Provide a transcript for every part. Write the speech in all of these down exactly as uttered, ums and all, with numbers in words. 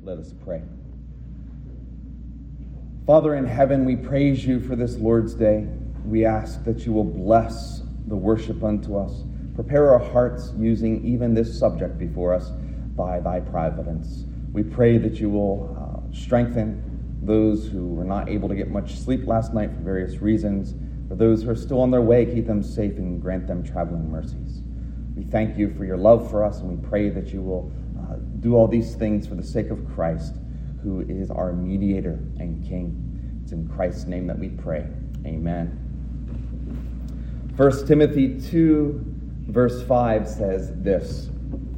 Let us pray. Father in heaven, we praise you for this Lord's Day. We ask that you will bless the worship unto us. Prepare our hearts using even this subject before us by thy providence. We pray that you will uh, strengthen those who were not able to get much sleep last night for various reasons. For those who are still on their way, keep them safe and grant them traveling mercies. We thank you for your love for us, and we pray that you will uh, do all these things for the sake of Christ, who is our mediator and King. It's in Christ's name that we pray. Amen. First Timothy two, verse five says this: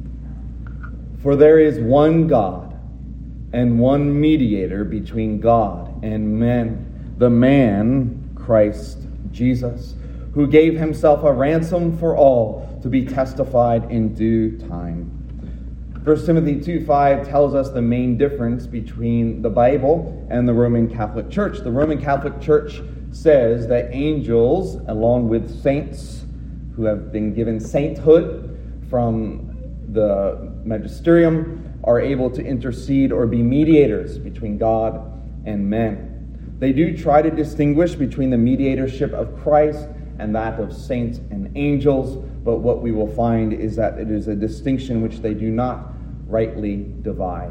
For there is one God and one mediator between God and men, the man, Christ Jesus, who gave himself a ransom for all, to be testified in due time. First Timothy two five tells us the main difference between the Bible and the Roman Catholic Church. The Roman Catholic Church says that angels, along with saints who have been given sainthood from the magisterium, are able to intercede or be mediators between God and men. They do try to distinguish between the mediatorship of Christ and that of saints and angels, but what we will find is that it is a distinction which they do not rightly divide.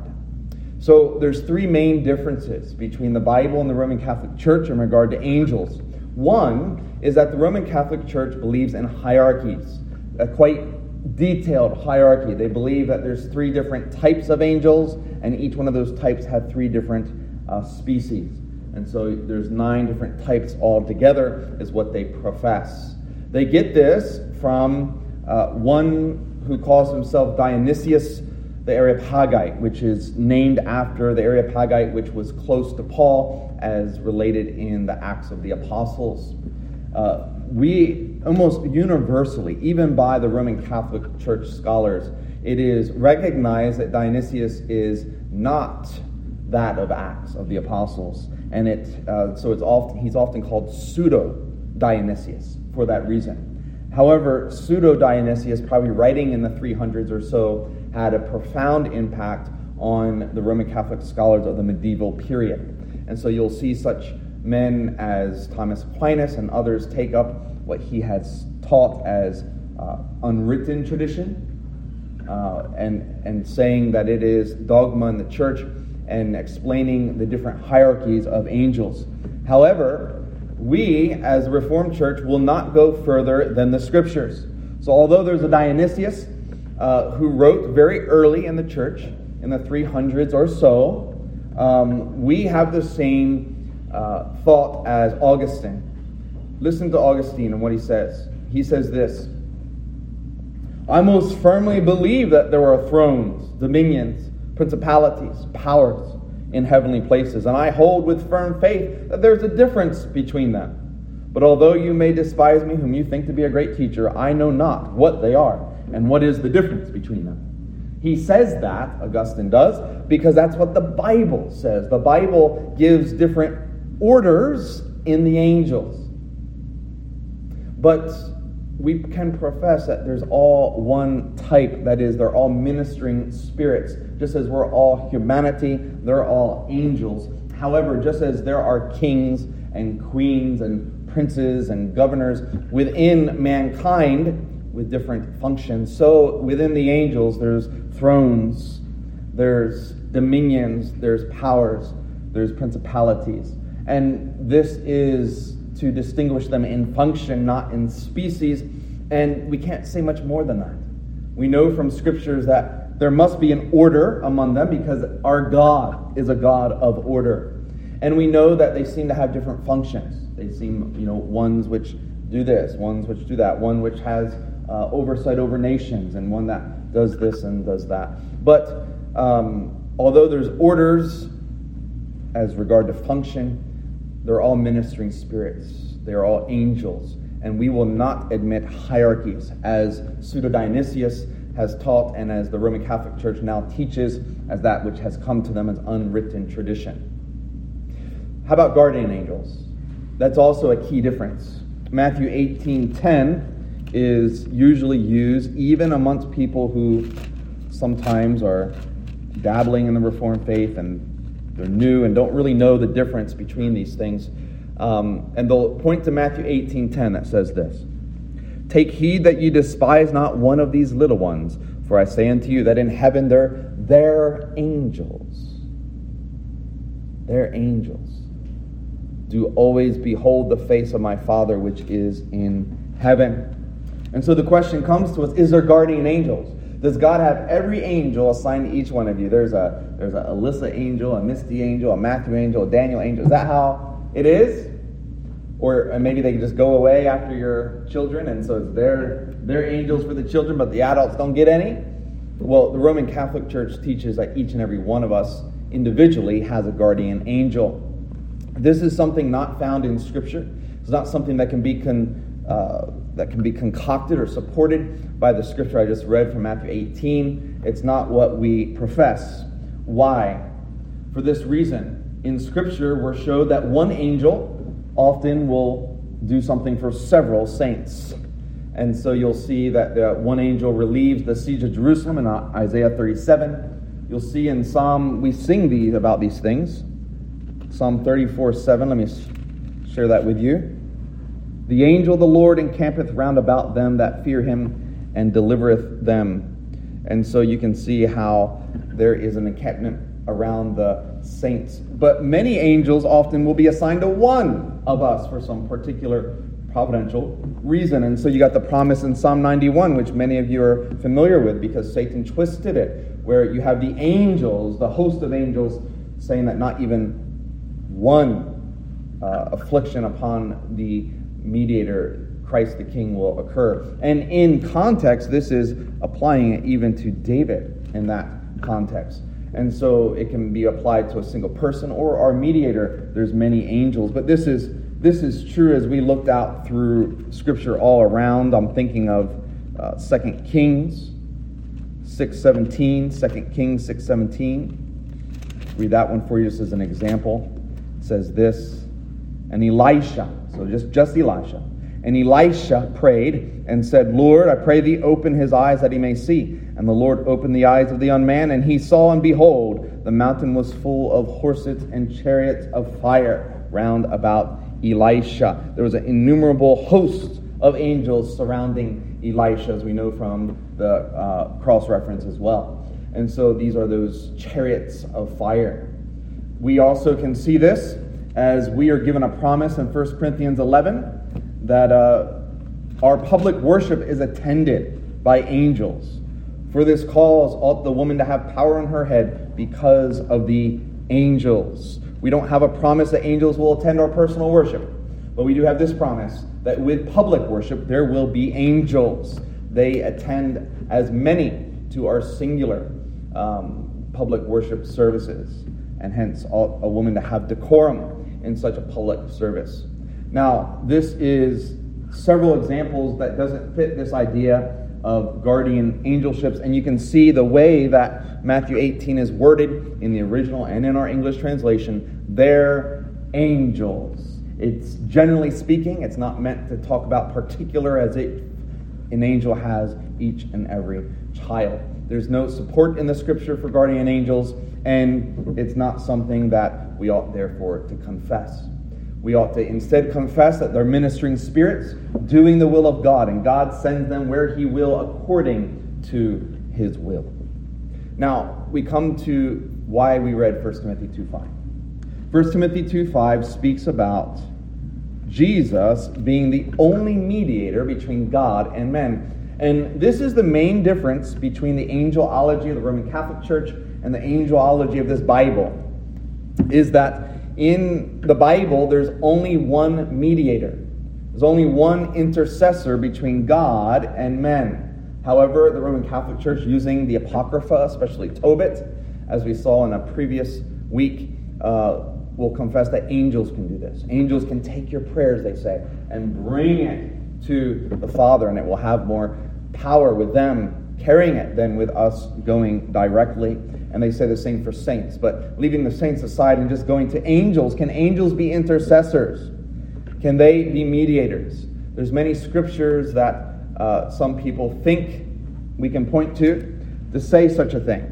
So there's three main differences between the Bible and the Roman Catholic Church in regard to angels. One is that the Roman Catholic Church believes in hierarchies, a quite detailed hierarchy. They believe that there's three different types of angels, and each one of those types have three different uh, species. And so there's nine different types altogether, is what they profess. They get this from uh, one who calls himself Dionysius the Areopagite, which is named after the Areopagite which was close to Paul, as related in the Acts of the Apostles. Uh, we almost universally, even by the Roman Catholic Church scholars, it is recognized that Dionysius is not that of Acts of the Apostles, and it uh, so it's often he's often called pseudo Dionysius for that reason. However, pseudo Dionysius, probably writing in the three hundreds or so, had a profound impact on the Roman Catholic scholars of the medieval period. And so you'll see such men as Thomas Aquinas and others take up what he has taught as uh, unwritten tradition, uh, and, and saying that it is dogma in the church, and explaining the different hierarchies of angels. However, we, as the Reformed Church, will not go further than the Scriptures. So although there's a Dionysius uh, who wrote very early in the church, in the three hundreds or so, um, we have the same uh, thought as Augustine. Listen to Augustine and what he says. He says this: I most firmly believe that there are thrones, dominions, principalities, powers in heavenly places, and I hold with firm faith that there's a difference between them. But although you may despise me, whom you think to be a great teacher, I know not what they are, and what is the difference between them. He says that, Augustine does, because that's what the Bible says. The Bible gives different orders in the angels. But we can profess that there's all one type, that is, they're all ministering spirits. Just as we're all humanity, they're all angels. However, just as there are kings and queens and princes and governors within mankind with different functions, so within the angels there's thrones, there's dominions, there's powers, there's principalities. And this is to distinguish them in function, not in species. And we can't say much more than that. We know from scriptures that there must be an order among them, because our God is a God of order. And we know that they seem to have different functions. They seem, you know, ones which do this, ones which do that, one which has uh, oversight over nations, and one that does this and does that. But um, although there's orders as regard to function, they're all ministering spirits. They're all angels. And we will not admit hierarchies, as Pseudo-Dionysius has taught, and as the Roman Catholic Church now teaches, as that which has come to them as unwritten tradition. How about guardian angels? That's also a key difference. Matthew eighteen ten is usually used even amongst people who sometimes are dabbling in the Reformed faith and they're new and don't really know the difference between these things. Um, and they'll point to Matthew eighteen ten that says this: "Take heed that you despise not one of these little ones, for I say unto you that in heaven they're their angels, their angels, do always behold the face of my Father which is in heaven." And so the question comes to us, is there guardian angels? Does God have every angel assigned to each one of you? There's a there's a Alyssa angel, a Misty angel, a Matthew angel, a Daniel angel. Is that how it is? Or maybe they can just go away after your children, and so it's their, their angels for the children, but the adults don't get any? Well, the Roman Catholic Church teaches that each and every one of us individually has a guardian angel. This is something not found in Scripture. It's not something that can be con, uh, that can be concocted or supported by the Scripture I just read from Matthew eighteen. It's not what we profess. Why? For this reason. In Scripture, we're showed that one angel often will do something for several saints. And so you'll see that the one angel relieves the siege of Jerusalem in Isaiah thirty-seven. You'll see in Psalm, we sing these about these things. Psalm thirty-four seven, let me share that with you. "The angel of the Lord encampeth round about them that fear him, and delivereth them." And so you can see how there is an encampment around the saints. But many angels often will be assigned to one of us for some particular providential reason. And so you got the promise in Psalm ninety-one, which many of you are familiar with because Satan twisted it, where you have the angels, the host of angels, saying that not even one uh, affliction upon the mediator, Christ the King, will occur. And in context, this is applying it even to David in that context. And so it can be applied to a single person or our mediator. There's many angels. But this is this is true as we looked out through Scripture all around. I'm thinking of uh, Second Kings six seventeen. Second Kings six seventeen. Read that one for you just as an example. It says this: "And Elisha," so just, just Elisha, "and Elisha prayed and said, Lord, I pray thee, open his eyes that he may see. And the Lord opened the eyes of the young man, and he saw, and behold, the mountain was full of horses and chariots of fire round about Elisha." There was an innumerable host of angels surrounding Elisha, as we know from the uh, cross reference as well. And so these are those chariots of fire. We also can see this as we are given a promise in First Corinthians eleven that uh, our public worship is attended by angels. "For this cause ought the woman to have power on her head because of the angels." We don't have a promise that angels will attend our personal worship, but we do have this promise that with public worship there will be angels. They attend as many to our singular um, public worship services, and hence ought a woman to have decorum in such a public service. Now, this is several examples that doesn't fit this idea of guardian angelships, and you can see the way that Matthew eighteen is worded in the original and in our English translation. They're angels. It's generally speaking, it's not meant to talk about particular as it an angel has each and every child. There's no support in the Scripture for guardian angels, and it's not something that we ought therefore to confess. We ought to instead confess that they're ministering spirits doing the will of God, and God sends them where He will according to His will. Now, we come to why we read First Timothy two five. First Timothy two five speaks about Jesus being the only mediator between God and men. And this is the main difference between the angelology of the Roman Catholic Church and the angelology of this Bible, is that in the Bible, there's only one mediator. There's only one intercessor between God and men. However, the Roman Catholic Church, using the Apocrypha, especially Tobit, as we saw in a previous week, uh, will confess that angels can do this. Angels can take your prayers, they say, and bring it to the Father, and it will have more power with them carrying it than with us going directly. And they say the same for saints. But leaving the saints aside and just going to angels, can angels be intercessors? Can they be mediators? There's many scriptures that uh, some people think we can point to to say such a thing.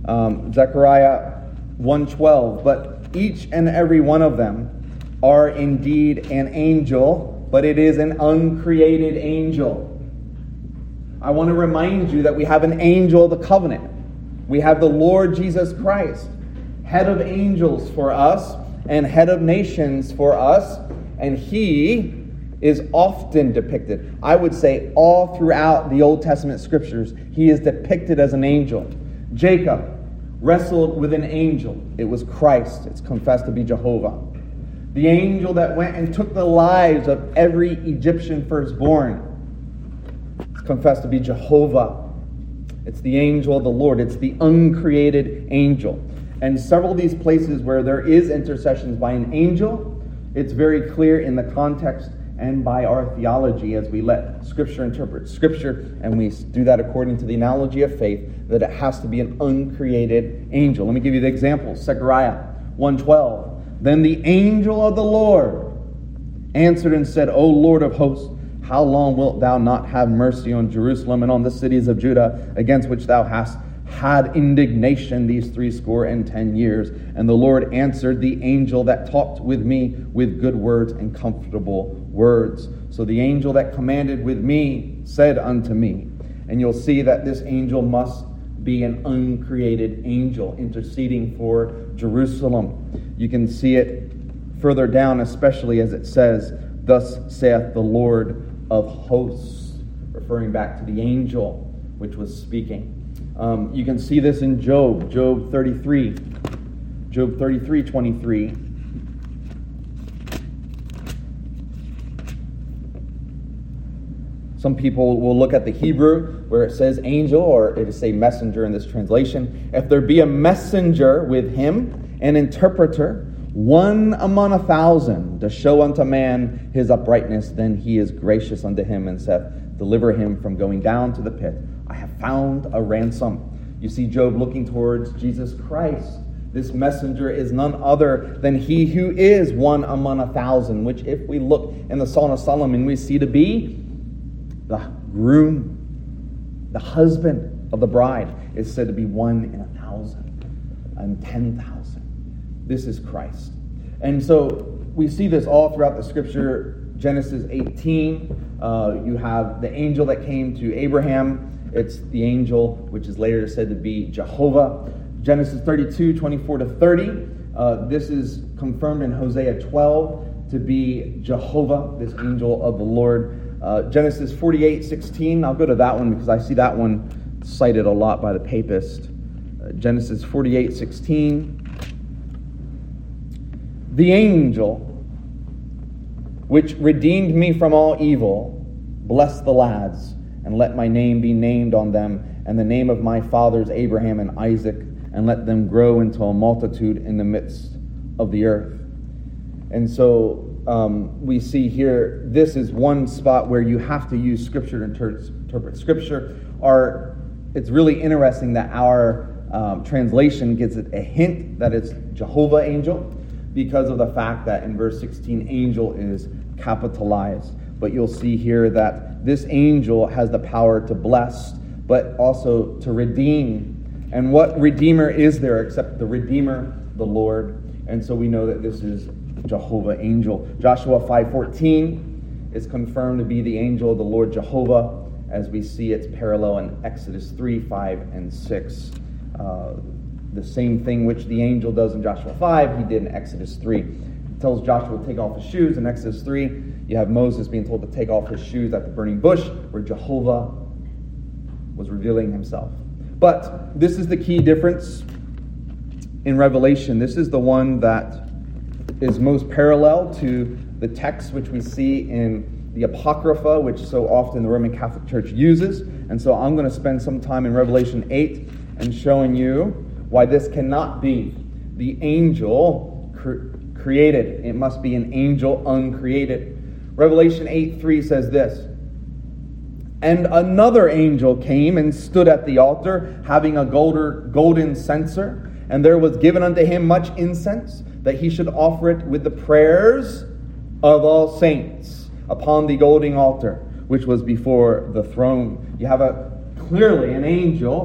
Um, Zechariah one twelve, but each and every one of them are indeed an angel, but it is an uncreated angel. I want to remind you that we have an angel of the covenant. We have the Lord Jesus Christ, head of angels for us and head of nations for us, and he is often depicted. I would say all throughout the Old Testament scriptures, he is depicted as an angel. Jacob wrestled with an angel. It was Christ. It's confessed to be Jehovah. The angel that went and took the lives of every Egyptian firstborn. It's confessed to be Jehovah. It's the angel of the Lord. It's the uncreated angel. And several of these places where there is intercessions by an angel, it's very clear in the context and by our theology as we let Scripture interpret Scripture, and we do that according to the analogy of faith, that it has to be an uncreated angel. Let me give you the example. Zechariah one twelve. Then the angel of the Lord answered and said, O Lord of hosts, how long wilt thou not have mercy on Jerusalem and on the cities of Judah, against which thou hast had indignation these threescore and ten years? And the Lord answered the angel that talked with me with good words and comfortable words. So the angel that commanded with me said unto me, and you'll see that this angel must be an uncreated angel interceding for Jerusalem. You can see it further down, especially as it says, thus saith the Lord of hosts, referring back to the angel which was speaking. Um, you can see this in Job, Job thirty-three, Job thirty-three twenty-three. Some people will look at the Hebrew where it says angel, or it is say messenger in this translation. If there be a messenger with him, an interpreter, one among a thousand, to show unto man his uprightness, then he is gracious unto him and saith, deliver him from going down to the pit. I have found a ransom. You see Job looking towards Jesus Christ. This messenger is none other than he who is one among a thousand, which if we look in the Song of Solomon, we see to be the groom, the husband of the bride, is said to be one in a thousand and ten thousand. This is Christ. And so we see this all throughout the scripture. Genesis eighteen, uh, you have the angel that came to Abraham. It's the angel which is later said to be Jehovah. Genesis thirty-two, twenty-four to thirty. Uh, this is confirmed in Hosea twelve to be Jehovah, this angel of the Lord. Uh, Genesis forty-eight, sixteen. I'll go to that one because I see that one cited a lot by the papist. Uh, Genesis forty-eight, sixteen. The angel which redeemed me from all evil, bless the lads, and let my name be named on them, and the name of my fathers Abraham and Isaac, and let them grow into a multitude in the midst of the earth. And so um, we see here, this is one spot where you have to use Scripture to inter- interpret Scripture. Our, it's really interesting that our um, translation gives it a hint that it's Jehovah angel, because of the fact that in verse sixteen, angel is capitalized. But you'll see here that this angel has the power to bless, but also to redeem. And what redeemer is there except the Redeemer, the Lord? And so we know that this is Jehovah angel. Joshua five fourteen is confirmed to be the angel of the Lord Jehovah, as we see its parallel in Exodus three, five, and six. Uh, the same thing which the angel does in Joshua five, he did in Exodus three. He tells Joshua to take off his shoes. In Exodus three, you have Moses being told to take off his shoes at the burning bush, where Jehovah was revealing himself. But this is the key difference in Revelation. This is the one that is most parallel to the text which we see in the Apocrypha, which so often the Roman Catholic Church uses. And so I'm going to spend some time in Revelation eight and showing you why this cannot be the angel cre- created. It must be an angel uncreated. Revelation eight three says this, and another angel came and stood at the altar, having a golder, golden censer, and there was given unto him much incense, that he should offer it with the prayers of all saints upon the golden altar, which was before the throne. You have a clearly an angel,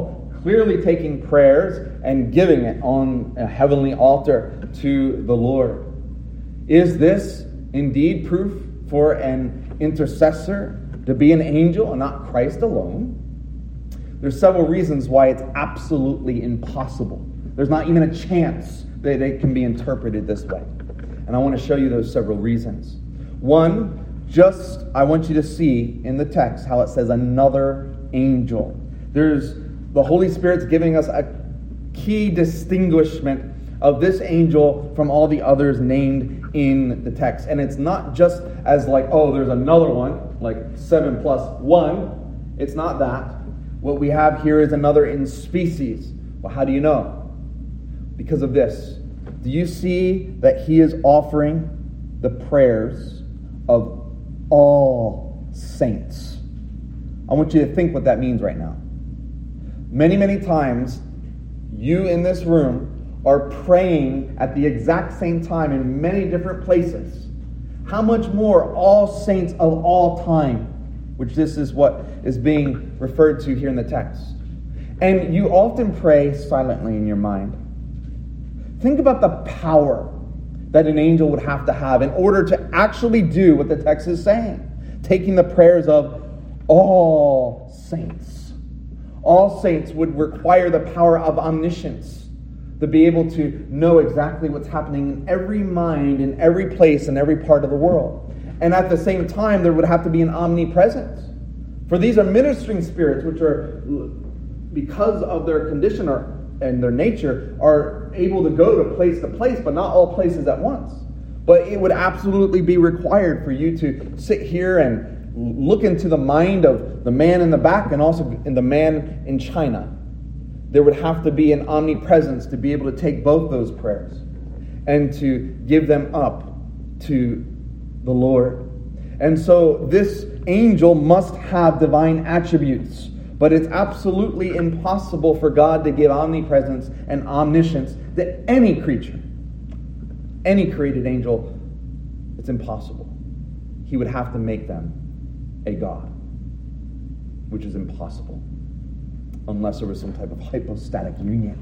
clearly taking prayers and giving it on a heavenly altar to the Lord. Is this indeed proof for an intercessor to be an angel and not Christ alone? There's several reasons why it's absolutely impossible. There's not even a chance that it can be interpreted this way. And I want to show you those several reasons. One, just I want you to see in the text how it says another angel. There's the Holy Spirit's giving us a key distinguishment of this angel from all the others named in the text. And it's not just as like, oh, there's another one, like seven plus one. It's not that. What we have here is another in species. Well, how do you know? Because of this. Do you see that he is offering the prayers of all saints? I want you to think what that means right now. Many, many times, you in this room are praying at the exact same time in many different places. How much more all saints of all time, which this is what is being referred to here in the text. And you often pray silently in your mind. Think about the power that an angel would have to have in order to actually do what the text is saying. Taking the prayers of all saints. All saints would require the power of omniscience to be able to know exactly what's happening in every mind, in every place, in every part of the world. And at the same time, there would have to be an omnipresence. For these are ministering spirits, which are, because of their condition or and their nature, are able to go to place to place, but not all places at once. But it would absolutely be required for you to sit here and look into the mind of the man in the back and also in the man in China. There would have to be an omnipresence to be able to take both those prayers and to give them up to the Lord. And so this angel must have divine attributes. But it's absolutely impossible for God to give omnipresence and omniscience to any creature. Any created angel, it's impossible. He would have to make them a God, which is impossible unless there was some type of hypostatic union,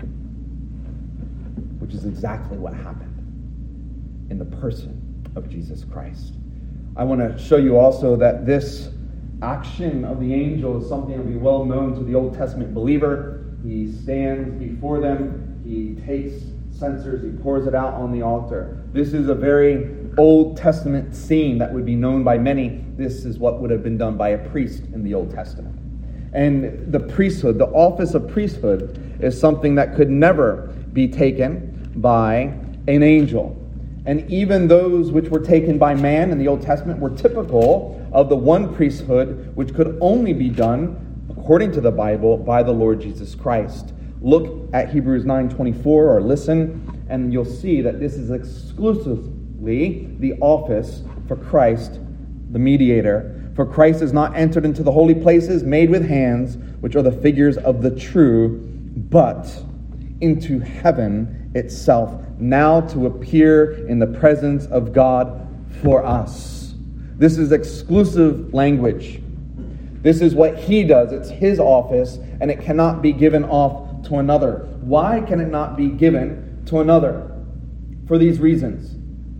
which is exactly what happened in the person of Jesus Christ. I want to show you also that this action of the angel is something that will be well known to the Old Testament believer. He stands before them, he takes censers, he pours it out on the altar. This is a very Old Testament scene that would be known by many. This is what would have been done by a priest in the Old Testament. And the priesthood, the office of priesthood, is something that could never be taken by an angel. And even those which were taken by man in the Old Testament were typical of the one priesthood which could only be done, according to the Bible, by the Lord Jesus Christ. Look at Hebrews nine twenty-four, or listen, and you'll see that this is exclusively the office for Christ, the mediator. For Christ has not entered into the holy places made with hands, which are the figures of the true, but into heaven itself, now to appear in the presence of God for us. This is exclusive language. This is what he does. It's his office, and it cannot be given off to another. Why can it not be given to another? For these reasons.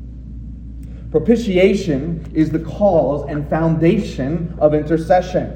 Propitiation is the cause and foundation of intercession.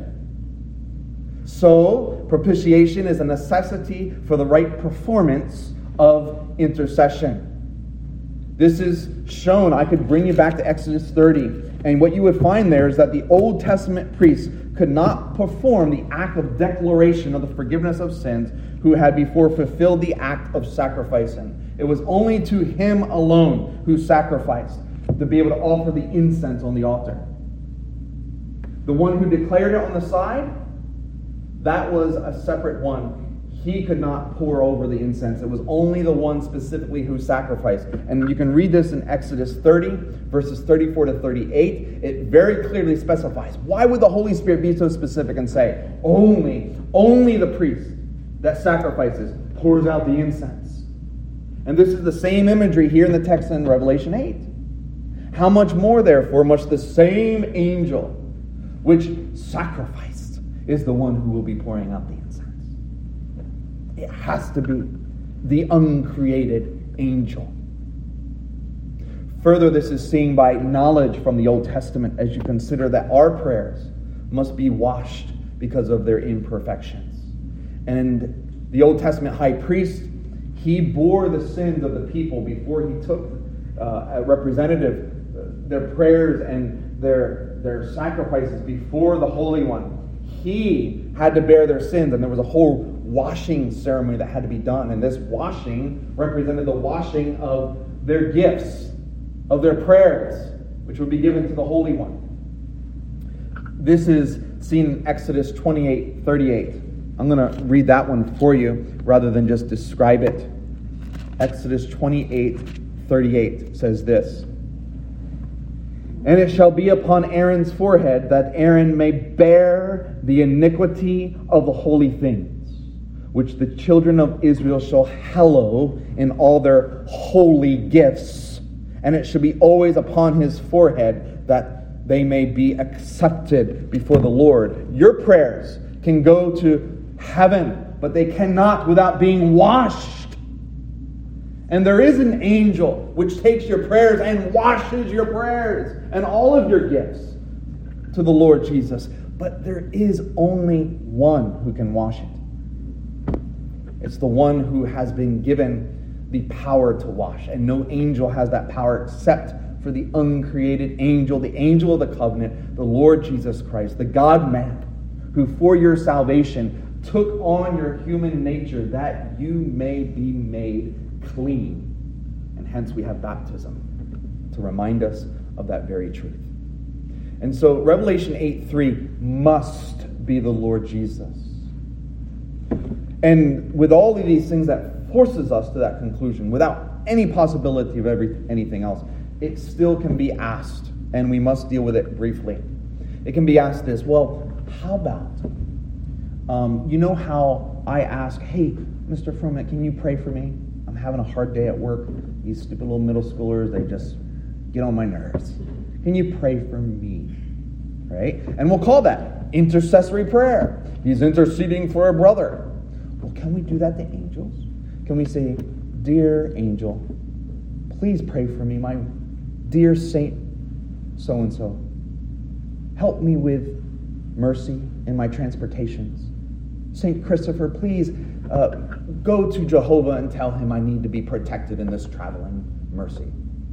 So, propitiation is a necessity for the right performance of intercession. This is shown. I could bring you back to Exodus thirty, and what you would find there is that the Old Testament priests could not perform the act of declaration of the forgiveness of sins who had before fulfilled the act of sacrificing. It was only to him alone who sacrificed to be able to offer the incense on the altar. The one who declared it on the side, that was a separate one. He could not pour over the incense. It was only the one specifically who sacrificed. And you can read this in Exodus thirty, verses thirty-four to thirty-eight. It very clearly specifies. Why would the Holy Spirit be so specific and say, only, only the priest that sacrifices pours out the incense? And this is the same imagery here in the text in Revelation eight. How much more, therefore, must the same angel which sacrificed is the one who will be pouring out the incense? It has to be the uncreated angel. Further, this is seen by knowledge from the Old Testament as you consider that our prayers must be washed because of their imperfections. And the Old Testament high priest, he bore the sins of the people before he took uh, a representative, uh, their prayers and their, their sacrifices before the Holy One. He had to bear their sins, and there was a whole washing ceremony that had to be done. And this washing represented the washing of their gifts, of their prayers, which would be given to the Holy One. This is seen in Exodus twenty-eight thirty-eight. I'm going to read that one for you rather than just describe it. Exodus twenty-eight thirty-eight says this. And it shall be upon Aaron's forehead that Aaron may bear the iniquity of the holy things, which the children of Israel shall hallow in all their holy gifts. And it shall be always upon his forehead that they may be accepted before the Lord. Your prayers can go to heaven, but they cannot without being washed. And there is an angel which takes your prayers and washes your prayers and all of your gifts to the Lord Jesus. But there is only one who can wash it. It's the one who has been given the power to wash. And no angel has that power except for the uncreated angel, the angel of the covenant, the Lord Jesus Christ, the God-man, who for your salvation took on your human nature that you may be made clean. And hence we have baptism to remind us of that very truth. And so Revelation eight three must be the Lord Jesus. And with all of these things that forces us to that conclusion, without any possibility of every, anything else, it still can be asked, and we must deal with it briefly. It can be asked this, well, how about, um, you know how I ask, hey, Mister Froment, can you pray for me? I'm having a hard day at work. These stupid little middle schoolers, they just get on my nerves. Can you pray for me? Right? And we'll call that intercessory prayer. He's interceding for a brother. Well, can we do that to angels? Can we say, dear angel, please pray for me, my dear Saint so-and-so. Help me with mercy in my transportations. Saint Christopher, please uh, go to Jehovah and tell him I need to be protected in this traveling mercy.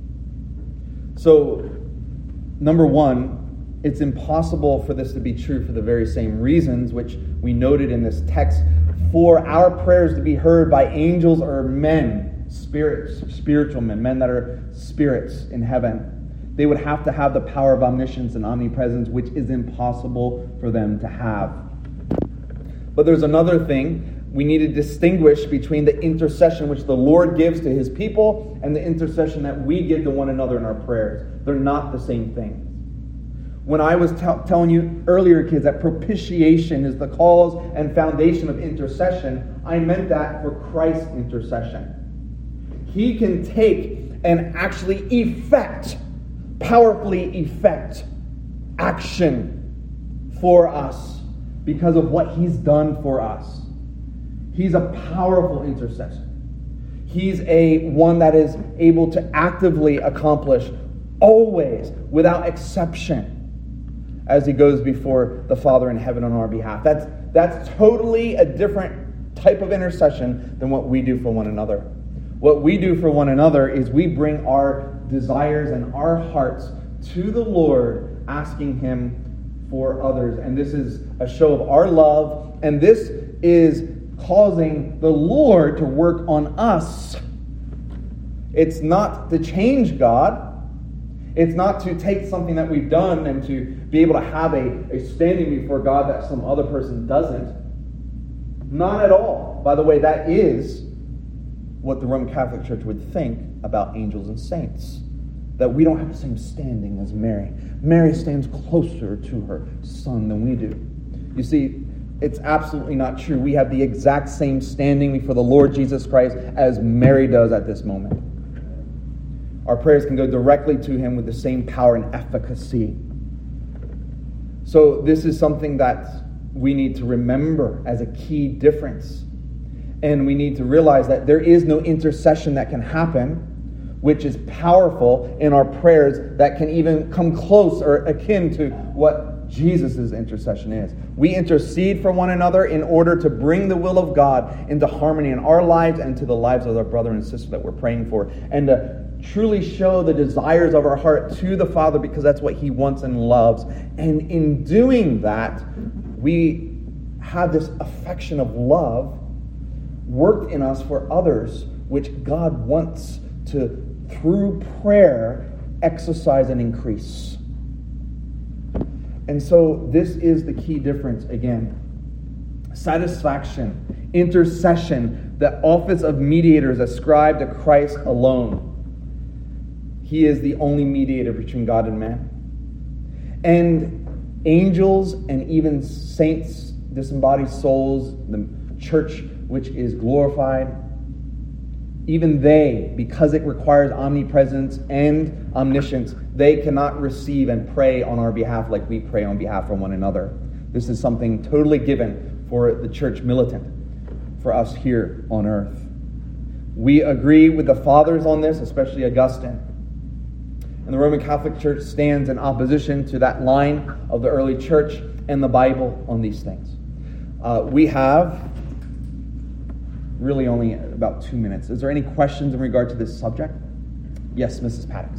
So, number one, it's impossible for this to be true for the very same reasons which we noted in this text. For our prayers to be heard by angels or men, spirits, spiritual men, men that are spirits in heaven, they would have to have the power of omniscience and omnipresence, which is impossible for them to have. But there's another thing. We need to distinguish between the intercession which the Lord gives to his people and the intercession that we give to one another in our prayers. They're not the same thing. When I was t- telling you earlier, kids, that propitiation is the cause and foundation of intercession, I meant that for Christ's intercession. He can take and actually effect, powerfully effect action for us because of what he's done for us. He's a powerful intercessor. He's a one that is able to actively accomplish always, without exception, as he goes before the Father in heaven on our behalf. That's, that's totally a different type of intercession than what we do for one another. What we do for one another is we bring our desires and our hearts to the Lord, asking him for others. And this is a show of our love, and this is causing the Lord to work on us. It's not to change God. It's not to take something that we've done and to be able to have a, a standing before God that some other person doesn't. Not at all. By the way, that is what the Roman Catholic Church would think about angels and saints. That we don't have the same standing as Mary. Mary stands closer to her son than we do. You see, it's absolutely not true. We have the exact same standing before the Lord Jesus Christ as Mary does at this moment. Our prayers can go directly to him with the same power and efficacy. So this is something that we need to remember as a key difference. And we need to realize that there is no intercession that can happen, which is powerful in our prayers, that can even come close or akin to what Jesus' intercession is. We intercede for one another in order to bring the will of God into harmony in our lives and to the lives of our brother and sister that we're praying for, and to truly show the desires of our heart to the Father, because that's what He wants and loves. And in doing that, we have this affection of love worked in us for others, which God wants to, through prayer, exercise and increase. And so this is the key difference again. Satisfaction, intercession, the office of mediator is ascribed to Christ alone. He is the only mediator between God and man. And angels and even saints, disembodied souls, the church which is glorified, even they, because it requires omnipresence and omniscience, they cannot receive and pray on our behalf like we pray on behalf of one another. This is something totally given for the church militant, for us here on earth. We agree with the fathers on this, especially Augustine. And the Roman Catholic Church stands in opposition to that line of the early church and the Bible on these things. Uh, we have really only about two minutes. Is there any questions in regard to this subject? Yes, Missus Paddocks.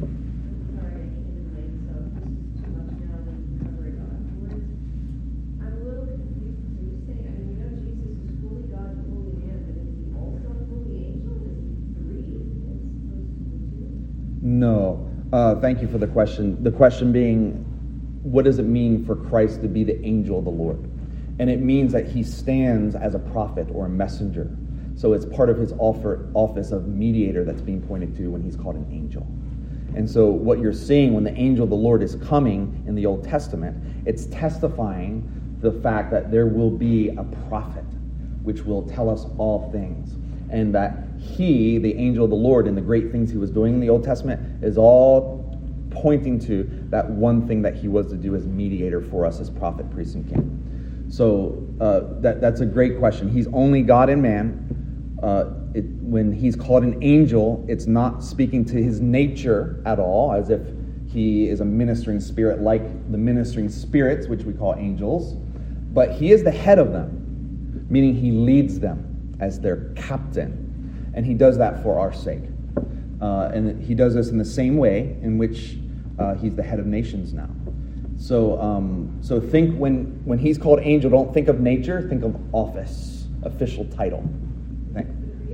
No. Uh, thank you for the question. The question being, what does it mean for Christ to be the angel of the Lord? And it means that He stands as a prophet or a messenger. So it's part of His offer, office of mediator that's being pointed to when He's called an angel. And so what you're seeing when the angel of the Lord is coming in the Old Testament, it's testifying the fact that there will be a prophet which will tell us all things. And that He, the angel of the Lord, and the great things He was doing in the Old Testament is all pointing to that one thing that He was to do as mediator for us as prophet, priest, and king. So uh, that that's a great question. He's only God and man. Uh, it, when He's called an angel, it's not speaking to His nature at all, as if He is a ministering spirit like the ministering spirits, which we call angels. But He is the head of them, meaning He leads them as their captain. And He does that for our sake. Uh, and He does this in the same way in which uh, He's the head of nations now. So um, so think when, when He's called angel, don't think of nature, think of office, official title. Think.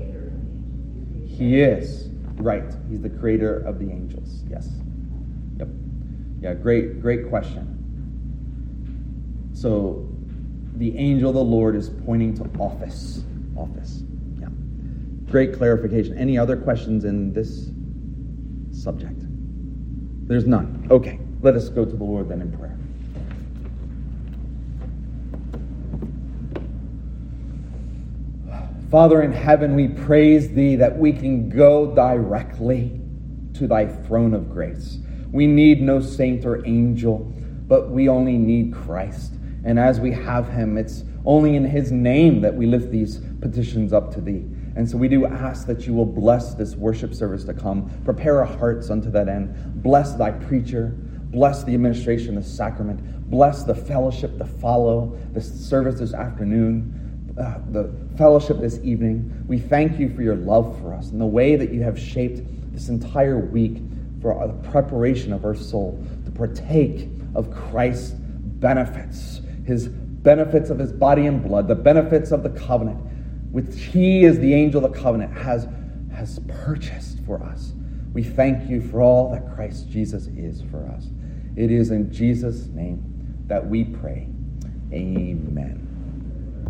He is, right. He's the creator of the angels, yes. Yep. Yeah, great, great question. So the angel of the Lord is pointing to office. Office, yeah. Great clarification. Any other questions in this subject? There's none. Okay. Let us go to the Lord then in prayer. Father in heaven, we praise Thee that we can go directly to Thy throne of grace. We need no saint or angel, but we only need Christ. And as we have Him, it's only in His name that we lift these petitions up to Thee. And so we do ask that You will bless this worship service to come. Prepare our hearts unto that end. Bless Thy preacher. Bless the administration of the sacrament. Bless the fellowship to follow, the service this afternoon, uh, the fellowship this evening. We thank You for Your love for us and the way that You have shaped this entire week for the preparation of our soul to partake of Christ's benefits, His benefits of His body and blood, the benefits of the covenant, which He, as the angel of the covenant, has, has purchased for us. We thank You for all that Christ Jesus is for us. It is in Jesus' name that we pray. Amen.